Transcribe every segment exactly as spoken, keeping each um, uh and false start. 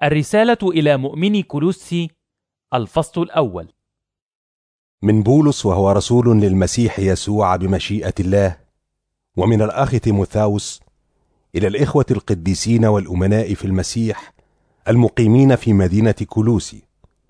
الرسالة إلى مؤمني كولوسي، الفصل الأول. من بولس، وهو رسول للمسيح يسوع بمشيئة الله، ومن الأخ تيموثاوس، إلى الإخوة القديسين والأمناء في المسيح المقيمين في مدينة كولوسي،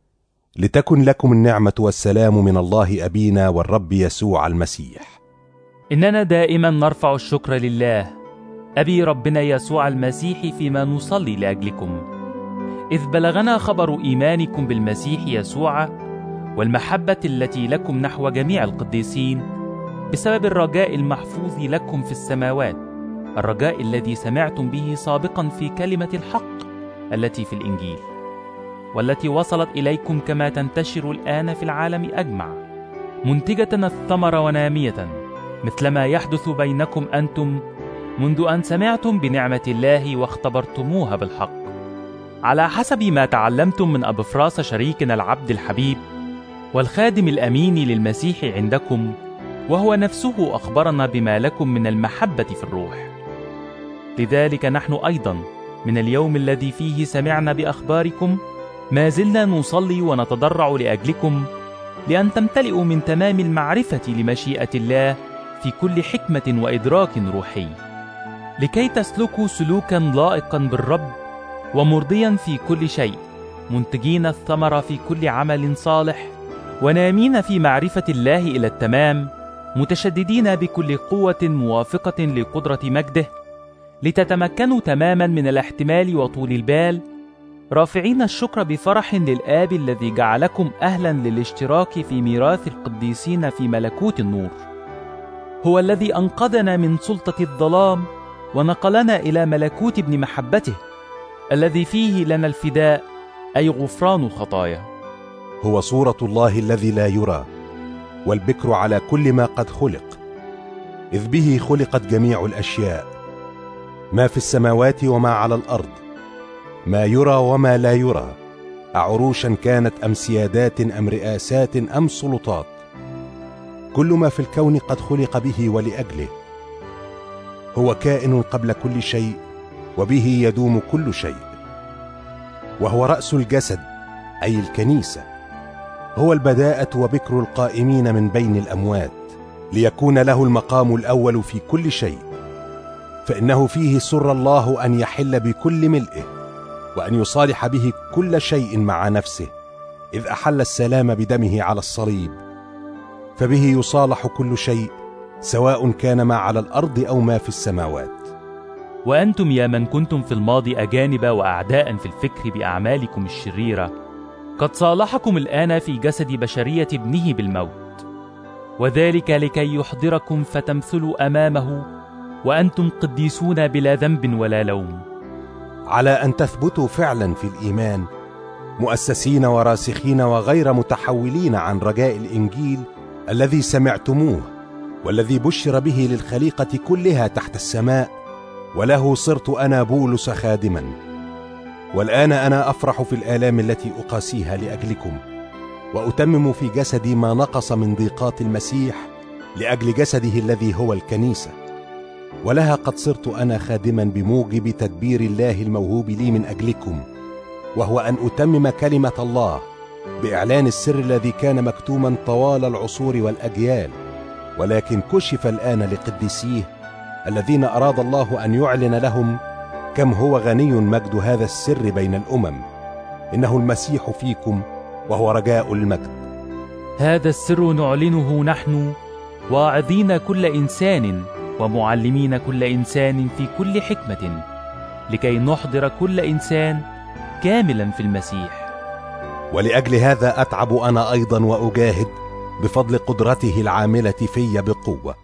لتكن لكم النعمة والسلام من الله أبينا والرب يسوع المسيح. إننا دائما نرفع الشكر لله أبي ربنا يسوع المسيح فيما نصلي لأجلكم، إذ بلغنا خبر إيمانكم بالمسيح يسوع والمحبة التي لكم نحو جميع القديسين بسبب الرجاء المحفوظ لكم في السماوات، الرجاء الذي سمعتم به سابقا في كلمة الحق التي في الإنجيل، والتي وصلت إليكم كما تنتشر الآن في العالم أجمع، منتجة الثمر ونامية، مثلما يحدث بينكم أنتم منذ أن سمعتم بنعمة الله واختبرتموها بالحق، على حسب ما تعلمتم من أبفراس شريكنا العبد الحبيب والخادم الأمين للمسيح عندكم، وهو نفسه أخبرنا بما لكم من المحبة في الروح. لذلك نحن أيضا من اليوم الذي فيه سمعنا بأخباركم ما زلنا نصلي ونتضرع لأجلكم، لأن تمتلئوا من تمام المعرفة لمشيئة الله في كل حكمة وإدراك روحي، لكي تسلكوا سلوكا لائقا بالرب ومرضيا في كل شيء، منتجين الثمر في كل عمل صالح، ونامين في معرفة الله إلى التمام، متشددين بكل قوة موافقة لقدرة مجده، لتتمكنوا تماما من الاحتمال وطول البال، رافعين الشكر بفرح للآب الذي جعلكم أهلا للاشتراك في ميراث القديسين في ملكوت النور، هو الذي أنقذنا من سلطة الظلام ونقلنا إلى ملكوت ابن محبته، الذي فيه لنا الفداء، أي غفران الخطايا. هو صورة الله الذي لا يرى، والبكر على كل ما قد خلق، إذ به خلقت جميع الأشياء، ما في السماوات وما على الأرض، ما يرى وما لا يرى، أعروشا كانت أم سيادات أم رئاسات أم سلطات، كل ما في الكون قد خلق به ولأجله. هو كائن قبل كل شيء، وبه يدوم كل شيء. وهو رأس الجسد، أي الكنيسة، هو البداءة وبكر القائمين من بين الأموات، ليكون له المقام الأول في كل شيء. فإنه فيه سر الله أن يحل بكل ملئه، وأن يصالح به كل شيء مع نفسه، إذ أحل السلام بدمه على الصليب، فبه يصالح كل شيء، سواء كان ما على الأرض أو ما في السماوات. وأنتم يا من كنتم في الماضي أجانب وأعداء في الفكر بأعمالكم الشريرة، قد صالحكم الآن في جسد بشرية ابنه بالموت، وذلك لكي يحضركم فتمثلوا أمامه وأنتم قديسون بلا ذنب ولا لوم، على أن تثبتوا فعلا في الإيمان، مؤسسين وراسخين وغير متحولين عن رجاء الإنجيل الذي سمعتموه، والذي بشر به للخليقة كلها تحت السماء، وله صرت أنا بولس خادما. والآن أنا أفرح في الآلام التي أقاسيها لأجلكم، وأتمم في جسدي ما نقص من ضيقات المسيح لأجل جسده الذي هو الكنيسة، ولها قد صرت أنا خادما بموجب تدبير الله الموهوب لي من أجلكم، وهو أن أتمم كلمة الله بإعلان السر الذي كان مكتوما طوال العصور والأجيال، ولكن كشف الآن لقديسيه الذين أراد الله أن يعلن لهم كم هو غني مجد هذا السر بين الأمم، إنه المسيح فيكم وهو رجاء المجد. هذا السر نعلنه نحن، واعظين كل إنسان ومعلمين كل إنسان في كل حكمة، لكي نحضر كل إنسان كاملا في المسيح. ولأجل هذا أتعب أنا أيضا وأجاهد بفضل قدرته العاملة في بقوة.